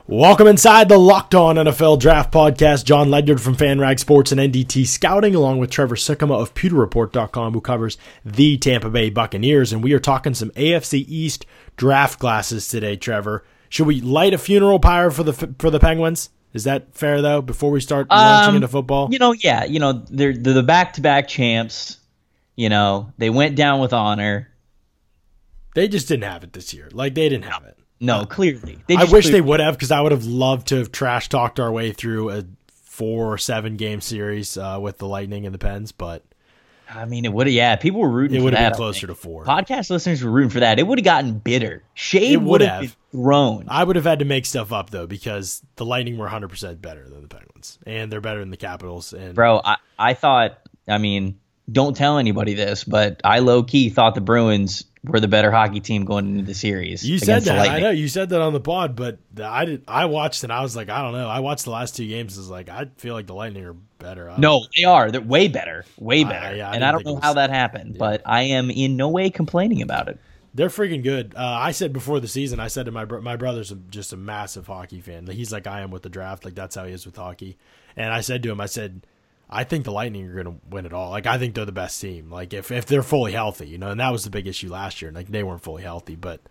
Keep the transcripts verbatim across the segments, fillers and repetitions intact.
Welcome inside the Locked On N F L Draft Podcast. John Ledyard from FanRag Sports and N D T Scouting, along with Trevor Sikkema of Pewter Report dot com, who covers the Tampa Bay Buccaneers. And we are talking some A F C East draft classes today, Trevor. Should we light a funeral pyre for the for the Penguins? Is that fair, though, before we start launching um, into football? You know, yeah. You know, they're, they're the back-to-back champs. You know, they went down with honor. They just didn't have it this year. Like, they didn't have it. No, clearly. They I just wish clearly- they would have, because I would have loved to have trash talked our way through a four or seven game series uh, with the Lightning and the Pens, but I mean, it would have. Yeah, people were rooting. It for would that, have been closer to four. Podcast listeners were rooting for that. It would have gotten bitter. Shade It would would have have. been thrown. I would have had to make stuff up though, because the Lightning were one hundred percent better than the Penguins, and they're better than the Capitals. And Bro, I, I thought. I mean, don't tell anybody this, but I low key thought the Bruins were the better hockey team going into the series. You said against the that. I Lightning. know you said that on the pod, but the, I did. I watched and I was like, I don't know. I watched the last two games. I was like, I feel like the Lightning are better. I don't No, know. they are. They're way better. Way I- better. yeah, I and didn't I don't think know it was- how that happened, yeah. but I am in no way complaining about it. They're freaking good. Uh, I said before the season, I said to my bro- my brother's a, just a massive hockey fan. He's like I am with the draft. Like that's how he is with hockey. And I said to him, I said, I think the Lightning are going to win it all. Like I think they're the best team. Like if, if they're fully healthy, you know, and that was the big issue last year. Like they weren't fully healthy, but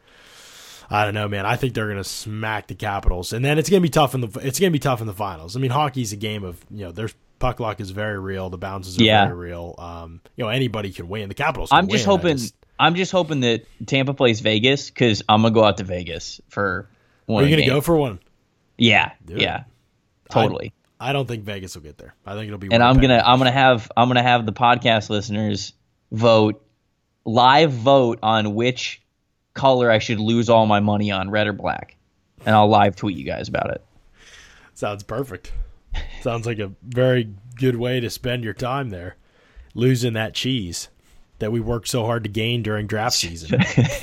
I don't know, man. I think they're going to smack the Capitals, and then it's going to be tough in the it's going to be tough in the finals. I mean, hockey's a game of you know, there's puck luck is very real. The bounces are Yeah. very real. Um, you know, anybody can win. The Capitals. Can I'm just win. I hoping. just- I'm just hoping that Tampa plays Vegas because I'm gonna go out to Vegas for one. Are you going to game. go for one? Yeah, Do it. yeah, totally. I don't think Vegas will get there. I think it'll be. and I'm Winnipeg. gonna I'm gonna have I'm gonna have the podcast listeners vote live vote on which color I should lose all my money on, red or black, and I'll live tweet you guys about it. Sounds perfect. Sounds like a very good way to spend your time there, losing that cheese that we worked so hard to gain during draft season.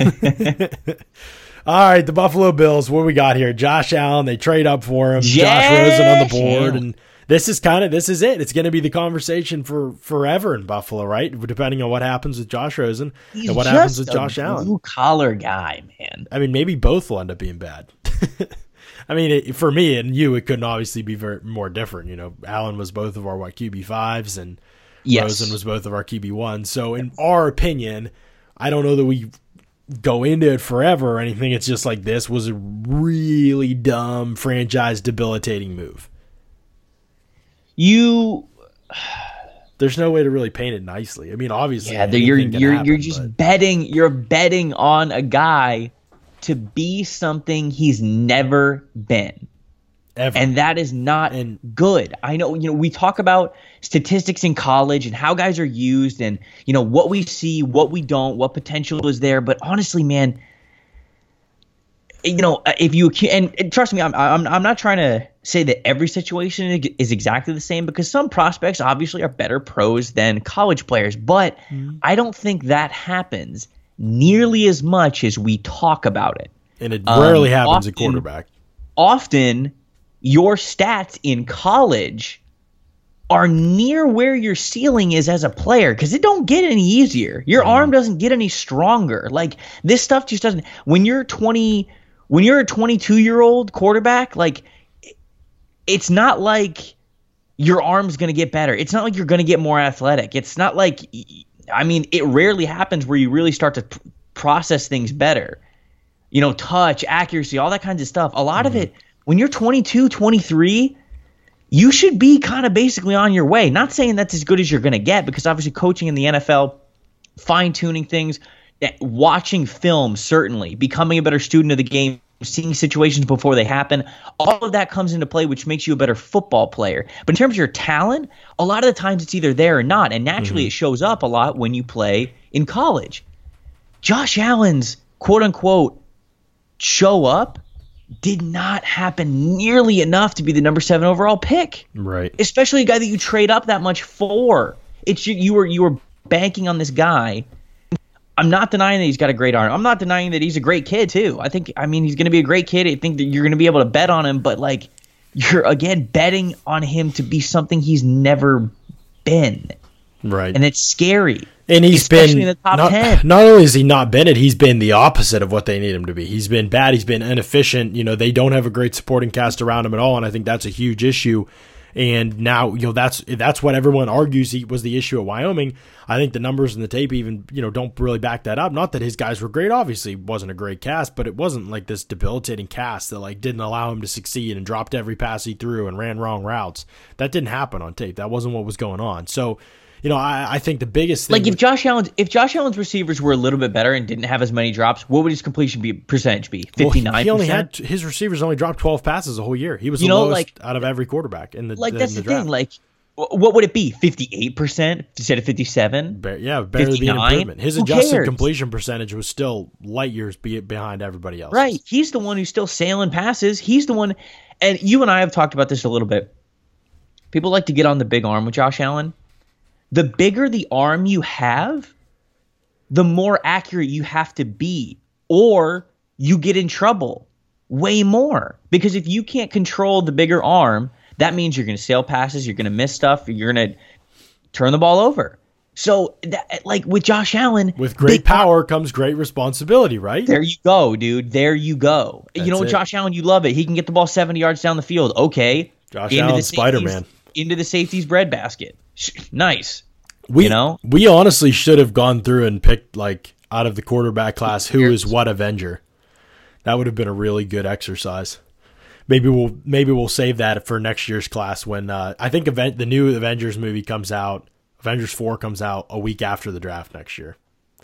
All right, the Buffalo Bills. What we got here? Josh Allen. They trade up for him. Josh Josh Rosen on the board, Allen. and this is kind of this is it. It's going to be the conversation for forever in Buffalo, right? Depending on what happens with Josh Rosen He's and what just happens with a Josh Allen. blue collar guy, man. I mean, maybe both will end up being bad. I mean, it, for me and you, it couldn't obviously be very more different. You know, Allen was both of our what Q B fives, and Yes. Rosen was both of our Q B ones. So, in our opinion, I don't know that we go into it forever or anything. It's just like this was a really dumb, franchise debilitating move. You. There's no way to really paint it nicely. I mean, obviously, Yeah, you're anything can you're happen, you're just but- betting you're betting on a guy to be something he's never been. ever. And that is not And- good. I know, you know, we talk about statistics in college and how guys are used and, you know, what we see, what we don't, what potential is there. But honestly, man, you know, if you and, and trust me, I'm, I'm I'm not trying to say that every situation is exactly the same because some prospects obviously are better pros than college players. But Mm-hmm. I don't think that happens nearly as much as we talk about it. and it um, rarely happens often- at quarterback. Often your stats in college are near where your ceiling is as a player because it don't get any easier. Your arm doesn't get any stronger. Like this stuff just doesn't. When you're twenty, when you're a twenty-two year old quarterback, like it's not like your arm's going to get better. It's not like you're going to get more athletic. It's not like, I mean, it rarely happens where you really start to p- process things better. You know, touch, accuracy, all that kinds of stuff. A lot of it, when you're twenty-two, twenty-three, you should be kind of basically on your way. Not saying that's as good as you're going to get because obviously coaching in the N F L, fine-tuning things, watching film, certainly, becoming a better student of the game, seeing situations before they happen, all of that comes into play, which makes you a better football player. But in terms of your talent, a lot of the times it's either there or not, and naturally Mm-hmm. it shows up a lot when you play in college. Josh Allen's quote-unquote show up did not happen nearly enough to be the number seven overall pick, Right. especially a guy that you trade up that much for. It's you, you were you were banking on this guy. I'm not denying that he's got a great arm. I'm not denying that he's a great kid too. I think I mean he's going to be a great kid. I think that you're going to be able to bet on him, but like you're again betting on him to be something he's never been, Right. and it's scary. And he's especially been in the top not, ten. Not only has he not been it, he's been the opposite of what they need him to be. He's been bad. He's been inefficient. You know, they don't have a great supporting cast around him at all, and I think that's a huge issue. And now, you know, that's that's what everyone argues he was the issue at Wyoming. I think the numbers in the tape even, you know, don't really back that up. Not that his guys were great. Obviously, it wasn't a great cast, but it wasn't like this debilitating cast that like didn't allow him to succeed and dropped every pass he threw and ran wrong routes. That didn't happen on tape. That wasn't what was going on. So, you know, I, I think the biggest thing, like if with, Josh Allen's if Josh Allen's receivers were a little bit better and didn't have as many drops, what would his completion be percentage be? Fifty nine. Well, he only had his receivers only dropped twelve passes a whole year. He was you the know, lowest like, out of every quarterback in the like in that's the, the draft. thing. Like, what would it be? Fifty eight percent instead of fifty seven? Ba- yeah, barely be an fifty-nine? improvement. His Who adjusted cares? completion percentage was still light years be behind everybody else. Right. He's the one who's still sailing passes. He's the one, and you and I have talked about this a little bit. People like to get on the big arm with Josh Allen. The bigger the arm you have, the more accurate you have to be, or you get in trouble way more. Because if you can't control the bigger arm, that means you're going to sail passes, you're going to miss stuff, you're going to turn the ball over. So, that, like with Josh Allen, With great the- power comes great responsibility, right? There you go, dude. There you go. That's you know, it. Josh Allen, you love it. He can get the ball seventy yards down the field. Okay. Josh Into Allen, the Spider-Man. safeties- Into the safety's breadbasket. Nice. We, you know? we honestly should have gone through and picked, like, out of the quarterback class, who is what Avenger. That would have been a really good exercise. Maybe we'll maybe we'll save that for next year's class when uh, I think event, the new Avengers movie comes out. Avengers four comes out a week after the draft next year.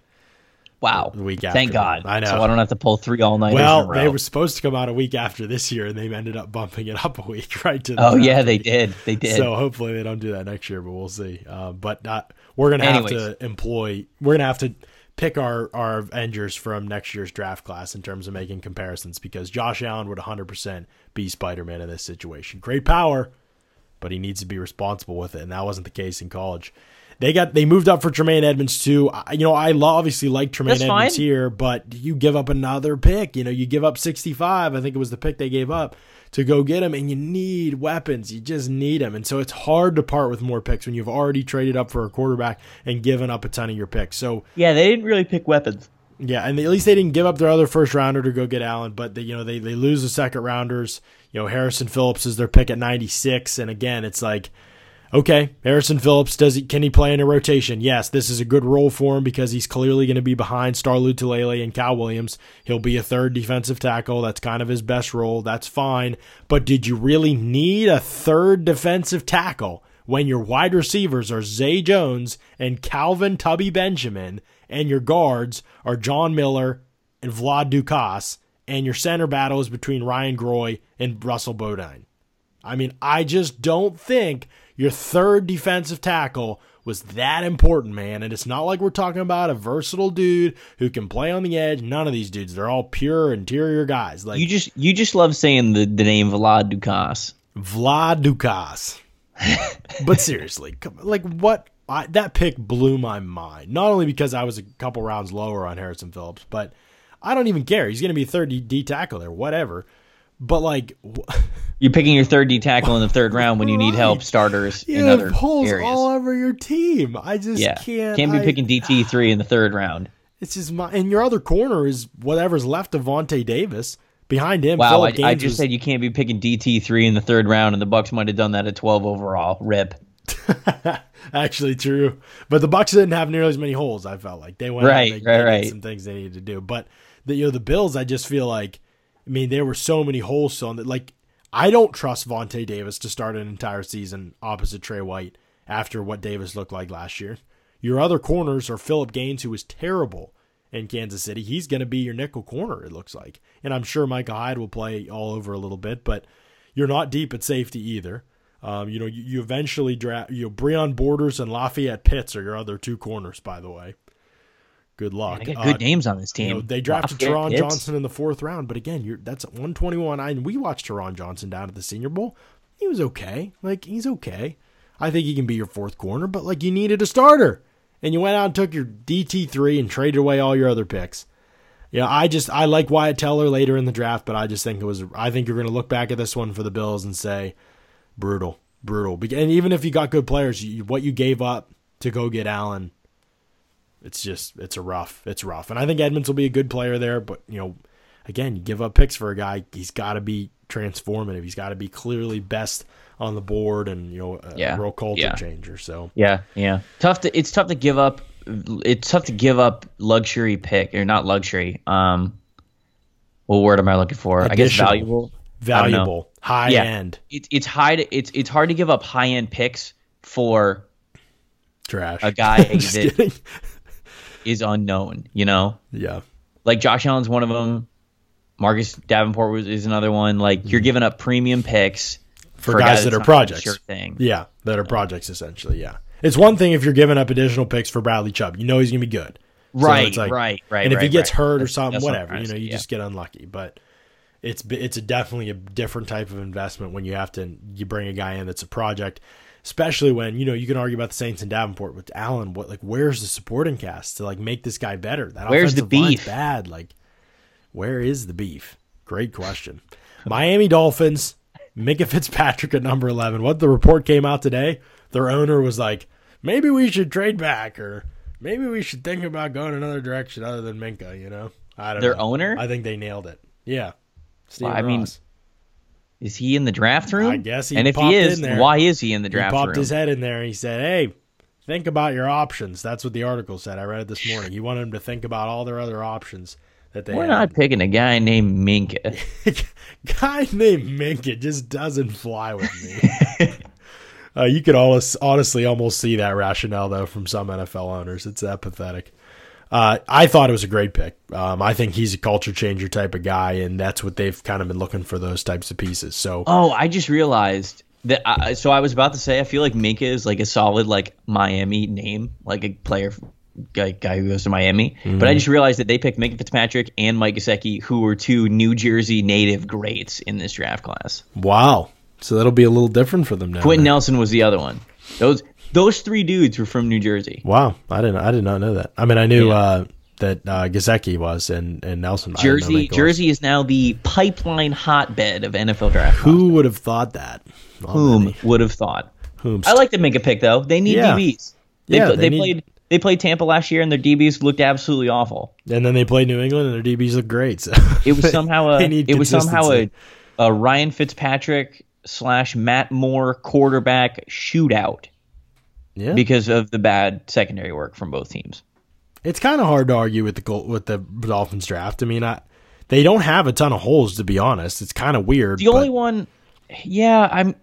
Wow. The week after. Thank God. I know. So I don't have to pull three all-nighters in a Well, row. they were supposed to come out a week after this year, and they ended up bumping it up a week, right? To the Oh, draft yeah, they week. did. They did. So hopefully they don't do that next year, but we'll see. Uh, but uh, we're gonna have Anyways. to employ. We're gonna have to pick our our Avengers from next year's draft class in terms of making comparisons, because Josh Allen would one hundred percent be Spider-Man in this situation. Great power, but he needs to be responsible with it, and that wasn't the case in college. They got they moved up for Tremaine Edmonds too. I, you know, I lo- obviously like Tremaine That's Edmonds fine. here, but you give up another pick. You know, you give up sixty-five. I think it was the pick they gave up to go get him, and you need weapons. You just need them, and so it's hard to part with more picks when you've already traded up for a quarterback and given up a ton of your picks. So yeah, they didn't really pick weapons. yeah, and at least they didn't give up their other first rounder to go get Allen, but they, you know, they they lose the second rounders. You know, Harrison Phillips is their pick at ninety-six, and again, it's like, okay, Harrison Phillips, does he can he play in a rotation? Yes, this is a good role for him because he's clearly going to be behind Star Lotulelei and Cal Williams. He'll be a third defensive tackle. That's kind of his best role. That's fine. But did you really need a third defensive tackle when your wide receivers are Zay Jones and Calvin Tubby Benjamin, and your guards are John Miller and Vlad Dukas, and your center battle is between Ryan Groy and Russell Bodine? I mean, I just don't think your third defensive tackle was that important, man. And it's not like we're talking about a versatile dude who can play on the edge. None of these dudes. They're all pure interior guys. Like You just you just love saying the, the name Vlad Dukas. Vlad Dukas. But seriously, come- like what? I, that pick blew my mind. Not only because I was a couple rounds lower on Harrison Phillips, but I don't even care. He's going to be third D, D tackle there, whatever. But like, wh- You're picking your third D tackle in the third round when you need help Right. starters you in have other holes areas. all over your team. I just yeah, can't. can't be I- picking D T three in the third round. It's just my. And your other corner is whatever's left of Vontae Davis. Behind him, Wow, Phillip I, Gaines I just was- said you can't be picking D T three in the third round, and the Bucks might have done that at twelve overall. Rip. Actually true, but the Bucks didn't have nearly as many holes. I felt like they went out Right, and they, right, they did right. some things they needed to do. But the you know the Bills, I just feel like, I mean, there were so many holes still. That like I don't trust Vontae Davis to start an entire season opposite Trey White after what Davis looked like last year. Your other corners are Phillip Gaines, who was terrible in Kansas City. He's going to be your nickel corner, it looks like, and I'm sure Micah Hyde will play all over a little bit. But you're not deep at safety either. Um, you know, you, you eventually draft, you know, Breon Borders and Lafayette Pitts are your other two corners, by the way. Good luck. I got good Uh, names on this team. you know, they drafted Lafayette Teron Pitts. Johnson in the fourth round, but again, you're that's at one twenty-one. I we watched Teron Johnson down at the Senior Bowl. He was okay. Like, he's okay. I think he can be your fourth corner, but like, you needed a starter. And you went out and took your D T three and traded away all your other picks. Yeah, I just I like Wyatt Teller later in the draft, but I just think it was I think you're going to look back at this one for the Bills and say brutal, brutal. And even if you got good players, you, what you gave up to go get Allen, it's just it's a rough, it's rough. And I think Edmonds will be a good player there, but you know, again, you give up picks for a guy, he's got to be transformative. He's got to be clearly best on the board, and you know, a yeah. real culture yeah. changer. So yeah, yeah, tough to it's tough to give up. It's tough to give up luxury pick or not luxury. Um, what word am I looking for? Additional. I guess valuable. Valuable, high yeah. end. It's it's high. To, it's it's hard to give up high end picks for trash. A guy that is unknown. You know. Yeah. Like Josh Allen's one of them. Marcus Davenport was, is another one. Like you're giving up premium picks for, for guys that are projects. Sure thing. Yeah, that are projects essentially. Yeah, it's one thing if you're giving up additional picks for Bradley Chubb. You know he's gonna be good. Right. So it's like, right. Right. And if right, he gets right. hurt or that's, something, that's whatever, what you know, you yeah. just get unlucky. But it's it's a definitely a different type of investment when you have to you bring a guy in that's a project, especially when you know you can argue about the Saints and Davenport with Allen. What like where's the supporting cast to like make this guy better? That where's the offensive line's beef? Bad. Like where is the beef? Great question. Miami Dolphins, Minkah Fitzpatrick at number eleven. What the report came out today, their owner was like, maybe we should trade back, or maybe we should think about going another direction other than Minkah, you know? I don't their know. owner? I think they nailed it. Yeah. Steven well, I mean, Ross. Is he in the draft room? I guess he And if popped he is, in there. why is he in the draft he popped room? his head in there and he said, hey, think about your options. That's what the article said. I read it this morning. He wanted him to think about all their other options that they We're had. not picking a guy named Minkah. Guy named Minkah just doesn't fly with me. uh, you could almost, honestly almost see that rationale, though, from some N F L owners. It's that pathetic. Uh, I thought it was a great pick. Um, I think he's a culture changer type of guy, and that's what they've kind of been looking for, those types of pieces. So, oh, I just realized that. I, so I was about to say, I feel like Minkah is like a solid like Miami name, like a player guy, guy who goes to Miami. Mm-hmm. But I just realized that they picked Minkah Fitzpatrick and Mike Gesicki, who were two New Jersey native greats in this draft class. Wow. So that'll be a little different for them now. Quentin Nelson was the other one. Those those three dudes were from New Jersey. Wow, I didn't I did not know that. I mean, I knew yeah. uh, that uh, Gesicki was and and Nelson. Jersey Jersey was. is now the pipeline hotbed of N F L draft. Who prospects. would have thought that? Whom would have thought? Whom? I like to make a pick though. They need yeah. D Bs. They, yeah, they, they played. need... They played Tampa last year, and their D Bs looked absolutely awful. And then they played New England, and their D Bs looked great. So. It was somehow a. it was somehow a, consistency. a Ryan Fitzpatrick slash Matt Moore quarterback shootout. Yeah. Because of the bad secondary work from both teams. It's kind of hard to argue with the Gol- with the Dolphins draft. I mean, I, they don't have a ton of holes, to be honest. It's kind of weird. The but only one, yeah, I'm.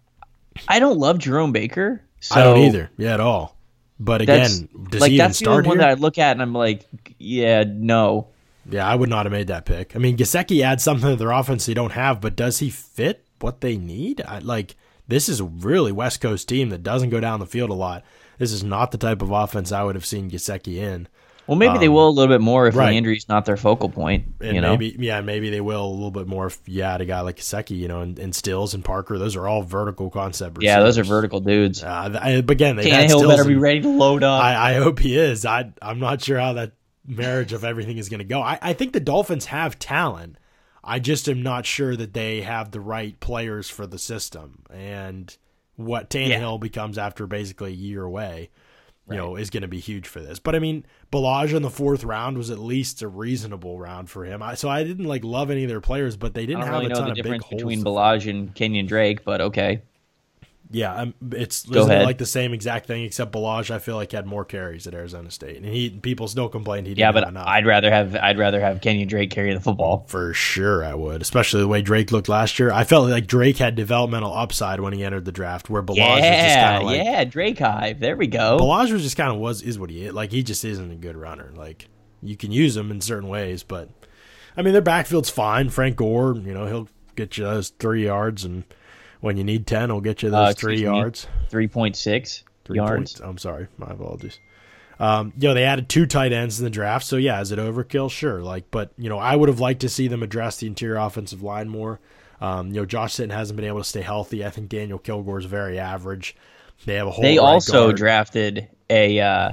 I don't love Jerome Baker. So I don't either. Yeah, at all. But again, does like he even that's the start only one here? that I look at and I'm like, yeah, no. Yeah, I would not have made that pick. I mean, Gesicki adds something to their offense they don't have, but does he fit what they need? I, like, this is a really West Coast team that doesn't go down the field a lot. This is not the type of offense I would have seen Gesicki in. Well, maybe um, they will a little bit more if right. Landry's not their focal point. And you know, maybe yeah, maybe they will a little bit more. If, yeah, a guy like Gesicki, you know, and, and Stills and Parker, those are all vertical concept receivers. Yeah, those are vertical dudes. Uh, I, but again, they Tannehill better be ready to load up. I, I hope he is. I I'm not sure how that marriage of everything is going to go. I, I think the Dolphins have talent. I just am not sure that they have the right players for the system. And what Tannehill yeah. becomes after basically a year away, you right. know, is going to be huge for this. But I mean, Ballage in the fourth round was at least a reasonable round for him. I, so I didn't like love any of their players, but they didn't I don't have really a ton know the of difference big between holes. Ballage and Kenyon Drake, but okay. Yeah, um, it's Go isn't it ahead. like the same exact thing, except Ballage, I feel like, had more carries at Arizona State, and he people still complained he didn't Yeah, have but enough. I'd rather have I'd rather have Kenyon Drake carry the football. For sure, I would, especially the way Drake looked last year. I felt like Drake had developmental upside when he entered the draft, where Ballage Yeah, was just kind of like yeah, Drake Hive. There we go. Ballage was just kind of was is what he is. Like he just isn't a good runner. Like you can use him in certain ways, but I mean their backfield's fine. Frank Gore, you know, he'll get you those three yards, and when you need ten, he'll get you those Uh, three excuse me. yards. three point six Three yards. Points. I'm sorry, my apologies. Um, you know, they added two tight ends in the draft, so yeah, is it overkill? Sure. Like, but you know, I would have liked to see them address the interior offensive line more. Um, you know, Josh Sitton hasn't been able to stay healthy. I think Daniel Kilgore is very average. They have a whole. They right also guard. drafted a uh,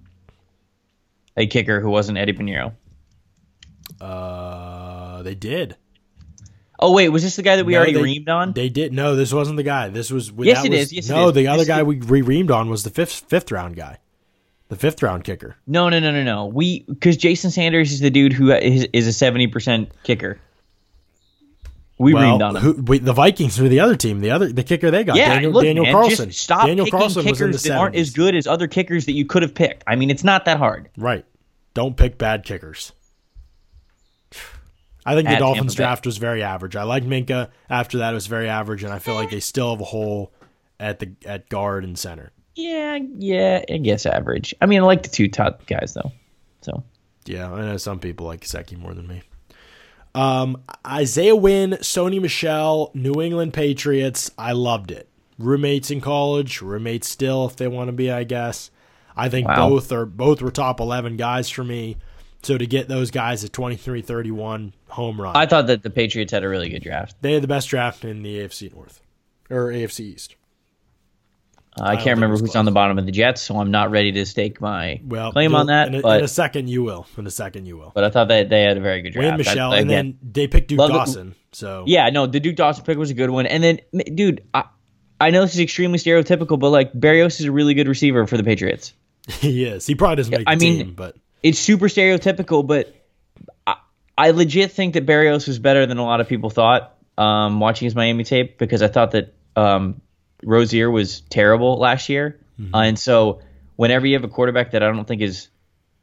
a kicker who wasn't Eddie Pinheiro. Uh, they did. Oh wait, was this the guy that we No, already they, reamed on? They did. No, this wasn't the guy. This was. Yes, that it was, is. Yes, it no, is. the other Yes, guy it- we re reamed on was the fifth fifth round guy. The fifth round kicker. No, no, no, no, no. We because Jason Sanders is the dude who is, is a seventy percent kicker. We well, reamed on him. Who, wait, the Vikings were the other team. The other the kicker they got. Yeah, Daniel, look, Daniel man, Carlson. Just stop Daniel picking Carlson was in the kickers that aren't seventies. as good as other kickers that you could have picked. I mean, it's not that hard. Right. Don't pick bad kickers. I think the At Dolphins Tampa Bay. draft was very average. I liked Minka. After that, it was very average, and I feel like they still have a hole at the at guard and center. Yeah, yeah, I guess average. I mean, I like the two top guys though. So Yeah, I know some people like Gesicki more than me. Um, Isaiah Wynn, Sony Michel, New England Patriots. I loved it. Roommates in college, roommates still if they want to be, I guess. I think Wow. both are both were top eleven guys for me. So to get those guys at twenty-three thirty-one, home run. I thought that the Patriots had a really good draft. They had the best draft in the A F C North or A F C East. Uh, I don't can't think remember it was who's close. on the bottom of the Jets, so I'm not ready to stake my Well, claim you'll- on that. In a, but in a second, you will. In a second, you will. but I thought that they had a very good draft. Wynn, Michelle, I, and again, then they picked Duke love it. Dawson. So yeah, no, the Duke Dawson pick was a good one. And then, m- dude, I, I know this is extremely stereotypical, but like Barrios is a really good receiver for the Patriots. he is. He probably doesn't make the I mean, team, but It's super stereotypical, but I, I legit think that Barrios was better than a lot of people thought um, watching his Miami tape because I thought that um, Rozier was terrible last year. Mm-hmm. Uh, and so whenever you have a quarterback that I don't think is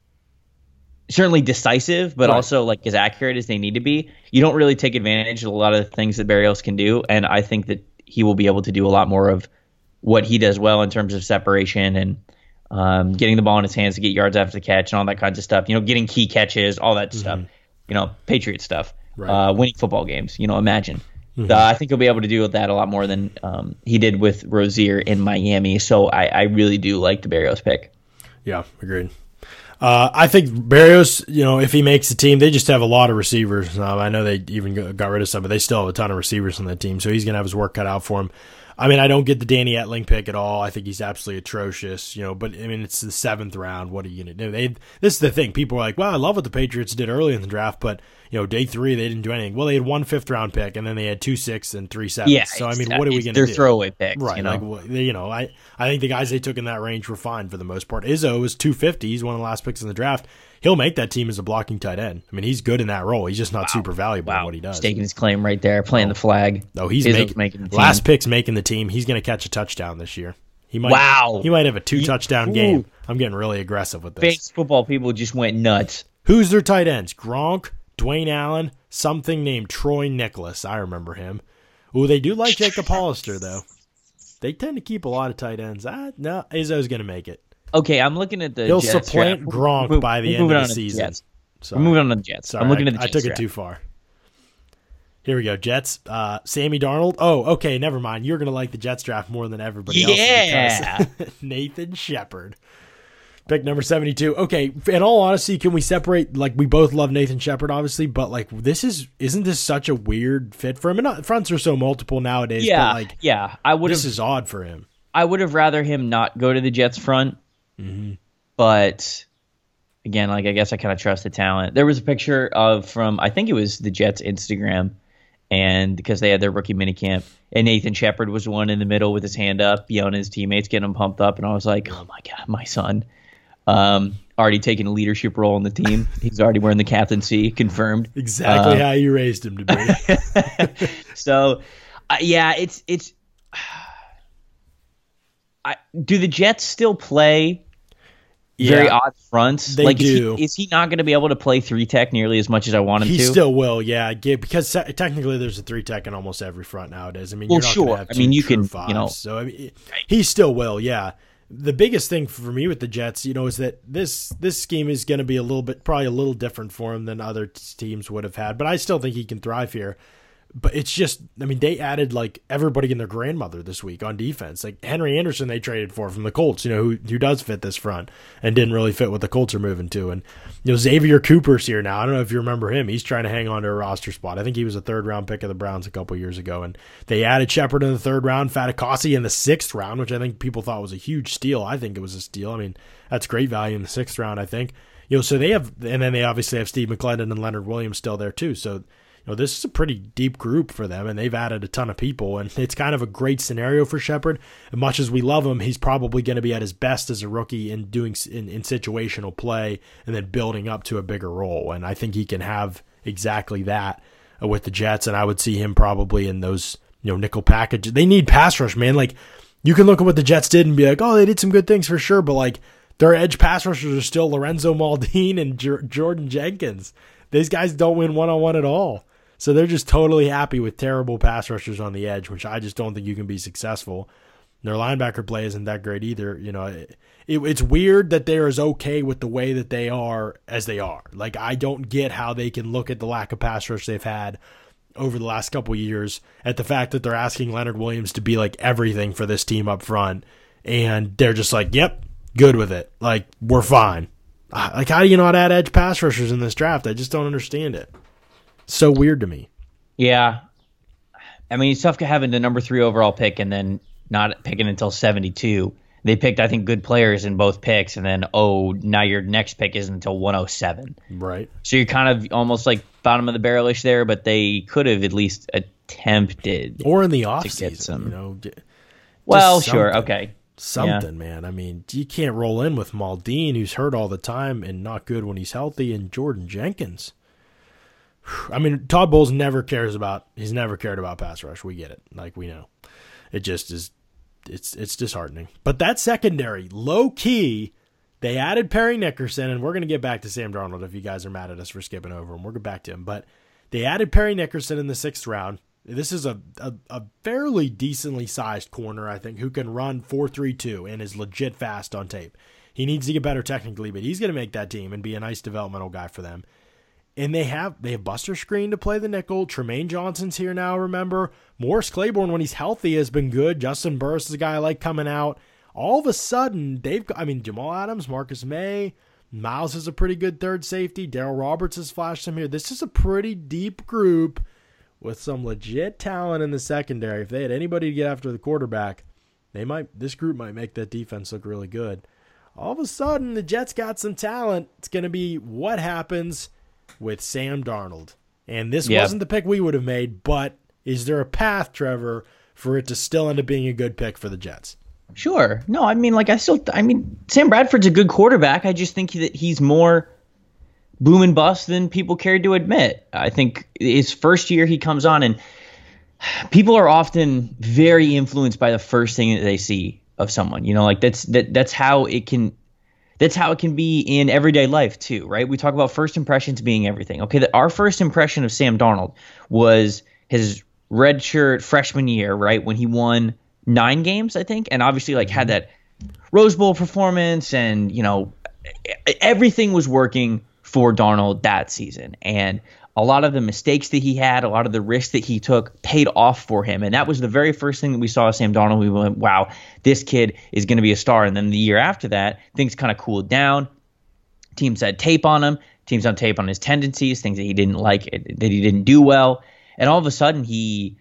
certainly decisive, but Right. also like as accurate as they need to be, you don't really take advantage of a lot of the things that Barrios can do. And I think that he will be able to do a lot more of what he does well in terms of separation and um, getting the ball in his hands to get yards after the catch and all that kinds of stuff. You know, getting key catches, all that stuff. You know, Patriot stuff, Right. uh, winning football games. You know, imagine. Uh, I think he'll be able to do that a lot more than um, he did with Rozier in Miami. So I, I really do like the Barrios pick. yeah, agreed. Uh, I think Barrios, you know, if he makes the team, they just have a lot of receivers. Um, I know they even got got rid of some, but they still have a ton of receivers on that team, so he's going to have his work cut out for him. I mean, I don't get the Danny Etling pick at all. I think he's absolutely atrocious, you know, but I mean, it's the seventh round. What are you going to do? They, this is the thing. People are like, well, I love what the Patriots did early in the draft, but, you know, day three, they didn't do anything. Well, they had one fifth round pick, and then they had two sixths and three sevens. Yeah. So, I mean, it's- what are we it's going to their do? throwaway picks. Right. You know? Like, well, they- you know, I, I think the guys they took in that range were fine for the most part. Izzo is two fifty. He's one of the last picks in the draft. He'll make that team as a blocking tight end. I mean, he's good in that role. He's just not super valuable in what he does. Staking his claim right there, playing the flag. No, he's Izzo's making, making the team. last pick's making the team. He's going to catch a touchdown this year. He might. Wow. He might have a two touchdown Ooh. game. I'm getting really aggressive with this. Fantasy football people just went nuts. Who's their tight ends? Gronk, Dwayne Allen, something named Troy Nicholas. I remember him. Ooh, they do like Jacob Hollister though. They tend to keep a lot of tight ends. Ah, no, Izzo's going to make it. Okay, I'm looking at the He'll Jets supplant draft. Gronk We're- by the we're end moving of on the to season. Jets. Sorry. We're moving on to the Jets. Sorry, I'm looking I, at the I Jets took it draft. too far. Here we go, Jets. Uh, Sammy Darnold. Oh, okay, never mind. You're going to like the Jets draft more than everybody Yeah. else. because Nathan Shepard. Pick number seventy-two. Okay, in all honesty, can we separate, like, we both love Nathan Shepard, obviously, but, like, this is, isn't this such a weird fit for him? And not, fronts are so multiple nowadays, Yeah, but, like, yeah. I would this have. is odd for him. I would have rather him not go to the Jets front. Mm-hmm. But again, like I guess I kind of trust the talent. There was a picture of from I think it was the Jets Instagram, and because they had their rookie minicamp, and Nathan Shepard was the one in the middle with his hand up, yelling at his teammates, getting them pumped up, and I was like, oh my god, my son, um, already taking a leadership role in the team. He's already wearing the captaincy, confirmed. Exactly Um, how you raised him to be. So, uh, yeah, it's it's. I, do the Jets still play very Yeah. odd fronts? They like, do. Is he, is he not going to be able to play three tech nearly as much as I want him He to? still will, yeah, get- because se- technically there's a three tech in almost every front nowadays. I mean, Well, you're not sure. gonna have I two mean, you true can, fives, you know- so I mean, he still will, yeah. The biggest thing for me with the Jets, you know, is that this this scheme is going to be a little bit, probably a little different for him than other t- teams would have had, but I still think he can thrive here. But it's just, I mean, they added like everybody and their grandmother this week on defense. Like Henry Anderson, they traded for from the Colts, you know, who who does fit this front and didn't really fit what the Colts are moving to. And you know, Xavier Cooper's here now. I don't know if you remember him. He's trying to hang on to a roster spot. I think he was a third round pick of the Browns a couple years ago. And they added Shepard in the third round, Fatukasi in the sixth round, which I think people thought was a huge steal. I think it was a steal. I mean, that's great value in the sixth round, I think. You know, so they have, and then they obviously have Steve McClendon and Leonard Williams still there too. So know, this is a pretty deep group for them, and they've added a ton of people, and it's kind of a great scenario for Shepard. As much as we love him, he's probably going to be at his best as a rookie in doing in, in situational play and then building up to a bigger role. And I think he can have exactly that with the Jets, and I would see him probably in those, you know, nickel packages. They need pass rush, man. Like, you can look at what the Jets did and be like, oh, they did some good things for sure, but like their edge pass rushers are still Lorenzo Maldine and J- Jordan Jenkins. These guys don't win one-on-one at all. So they're just totally happy with terrible pass rushers on the edge, which I just don't think you can be successful. Their linebacker play isn't that great either. You know, it, it, it's weird that they're as okay with the way that they are as they are. Like, I don't get how they can look at the lack of pass rush they've had over the last couple of years, at the fact that they're asking Leonard Williams to be like everything for this team up front, and they're just like, yep, good with it. Like, we're fine. Like, how do you not add edge pass rushers in this draft? I just don't understand it. So weird to me. Yeah. I mean, it's tough having the number three overall pick and then not picking until seventy-two. They picked, I think, good players in both picks, and then, oh, now your next pick isn't until one oh seven. Right. So you're kind of almost like bottom of the barrel-ish there, but they could have at least attempted. Or in the offseason, get some, you know. Well, sure, okay. Something, yeah. man. I mean, you can't roll in with Maldine, who's hurt all the time and not good when he's healthy, and Jordan Jenkins. I mean, Todd Bowles never cares about, he's never cared about pass rush. We get it. Like, we know. It just is, it's it's disheartening. But that secondary, low key, they added Perry Nickerson, and we're going to get back to Sam Darnold if you guys are mad at us for skipping over him. We'll get back to him. But they added Perry Nickerson in the sixth round. This is a, a, a fairly decently sized corner, I think, who can run four three two and is legit fast on tape. He needs to get better technically, but he's going to make that team and be a nice developmental guy for them. And they have they have Buster Screen to play the nickel. Tremaine Johnson's here now, remember. Morris Claiborne, when he's healthy, has been good. Justin Burris is a guy I like coming out. All of a sudden, they've got, I mean, Jamal Adams, Marcus May, Miles is a pretty good third safety. Darryl Roberts has flashed some here. This is a pretty deep group with some legit talent in the secondary. If they had anybody to get after the quarterback, they might. This group might make that defense look really good. All of a sudden, the Jets got some talent. It's going to be what happens with Sam Darnold. And this yep. wasn't the pick we would have made, but is there a path, Trevor, for it to still end up being a good pick for the Jets? Sure. No, I mean, like, I still, I mean, Sam Bradford's a good quarterback. I just think that he's more boom and bust than people care to admit. I think his first year he comes on, and people are often very influenced by the first thing that they see of someone. You know, like that's that that's how it can that's how it can be in everyday life too, right? We talk about first impressions being everything. Okay, that our first impression of Sam Darnold was his redshirt freshman year, right, when he won nine games, I think, and obviously like had that Rose Bowl performance, and you know everything was working for Darnold that season, and a lot of the mistakes that he had, a lot of the risks that he took paid off for him. And that was the very first thing that we saw of Sam Darnold. We went, wow, this kid is going to be a star. And then the year after that, things kind of cooled down. Teams had tape on him. Teams had tape on his tendencies, things that he didn't like, that he didn't do well. And all of a sudden, he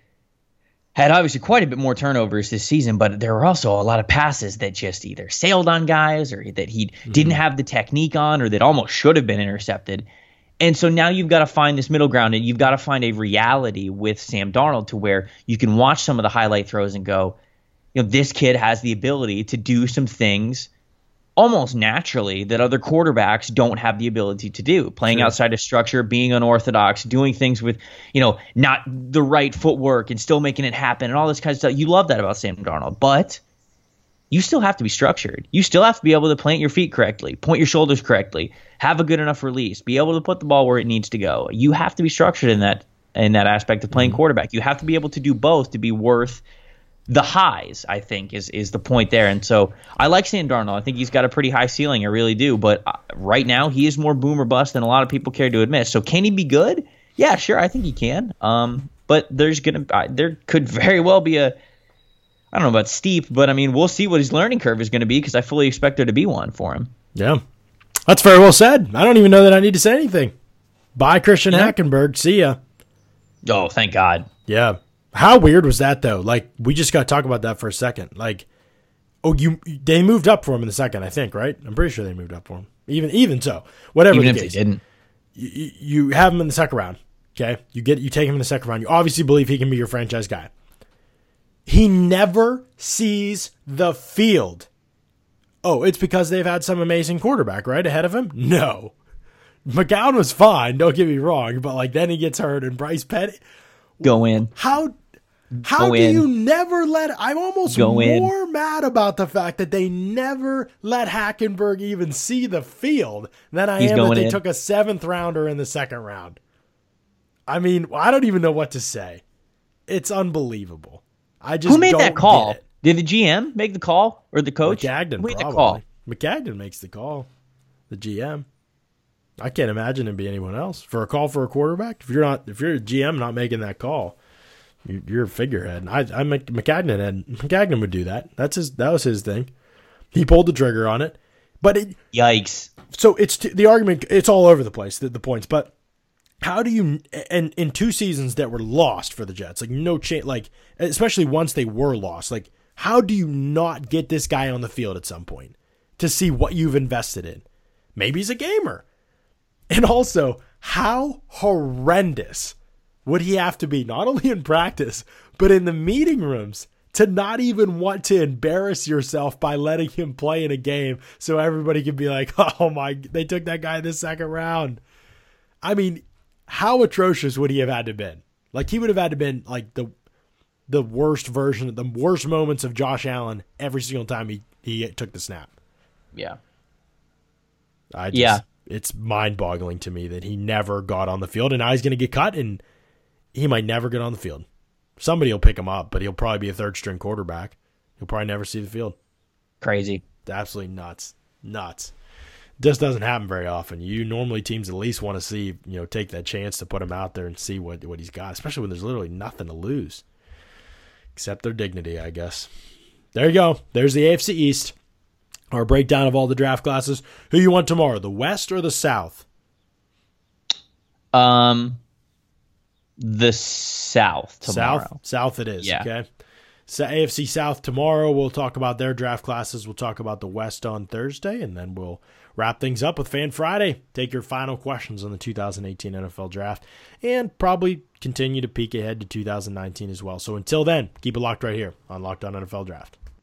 had obviously quite a bit more turnovers this season, but there were also a lot of passes that just either sailed on guys, or that he mm-hmm. didn't have the technique on, or that almost should have been intercepted. And so now you've got to find this middle ground, and you've got to find a reality with Sam Darnold to where you can watch some of the highlight throws and go, you know, this kid has the ability to do some things almost naturally that other quarterbacks don't have the ability to do. Playing sure. outside of structure, being unorthodox, doing things with, you know, not the right footwork and still making it happen and all this kind of stuff. You love that about Sam Darnold, but you still have to be structured. You still have to be able to plant your feet correctly, point your shoulders correctly, have a good enough release, be able to put the ball where it needs to go. You have to be structured in that in that aspect of playing mm-hmm. quarterback. You have to be able to do both to be worth the highs, I think, is is the point there. And so I like Sam Darnold. I think he's got a pretty high ceiling. I really do. But right now, he is more boom or bust than a lot of people care to admit. So can he be good? Yeah, sure. I think he can. Um, but there's gonna uh, there could very well be a I don't know about steep, but I mean, we'll see what his learning curve is going to be, because I fully expect there to be one for him. Yeah, that's very well said. I don't even know that I need to say anything. Bye, Christian yeah. Hackenberg. See ya. Oh, thank God. Yeah. How weird was that, though? Like, we just got to talk about that for a second. Like, oh, you they moved up for him in the second, I think, right? I'm pretty sure they moved up for him. Even even so, whatever even the if case, they didn't. You, you have him in the second round. Okay, you get you take him in the second round. You obviously believe he can be your franchise guy. He never sees the field. Oh, it's because they've had some amazing quarterback, right, ahead of him? No. McCown was fine, don't get me wrong, but like then he gets hurt and Bryce Petty. Go in. How how Go do in. you never let I'm almost Go more in. mad about the fact that they never let Hackenberg even see the field than I He's am that going they in. took a seventh rounder in the second round. I mean, I don't even know what to say. It's unbelievable. I just Who made don't that call? get it. Did the G M make the call or the coach? McCagnon, Who made probably. the call? McCagnon makes the call. The G M. I can't imagine it be anyone else for a call for a quarterback. If you're not, if you're a G M not making that call, you- you're a figurehead. I, I make McCagnon and McCagnon would do that. That's his. That was his thing. He pulled the trigger on it, but it. Yikes. So it's t- the argument. It's all over the place. The, the points, but how do you? And in two seasons that were lost for the Jets, like no chance. Like especially once they were lost, like how do you not get this guy on the field at some point to see what you've invested in? Maybe he's a gamer. And also, how horrendous would he have to be, not only in practice, but in the meeting rooms, to not even want to embarrass yourself by letting him play in a game so everybody can be like, oh my, they took that guy in the second round. I mean, how atrocious would he have had to been? Like, he would have had to been like the the worst version, the worst moments of Josh Allen every single time he, he took the snap. Yeah. I just, Yeah. It's mind-boggling to me that he never got on the field, and now he's going to get cut, and he might never get on the field. Somebody will pick him up, but he'll probably be a third-string quarterback. He'll probably never see the field. Crazy. It's absolutely nuts. Nuts. Just doesn't happen very often. You normally teams at least want to see, you know, take that chance to put him out there and see what, what he's got, especially when there's literally nothing to lose except their dignity, I guess. There you go. There's the A F C East. Our breakdown of all the draft classes. Who you want tomorrow, the West or the South? Um, the South tomorrow. South? South it is, Yeah. okay? So A F C South tomorrow. We'll talk about their draft classes. We'll talk about the West on Thursday, and then we'll wrap things up with Fan Friday. Take your final questions on the two thousand eighteen N F L Draft, and probably continue to peek ahead to two thousand nineteen as well. So until then, keep it locked right here on Locked On N F L Draft.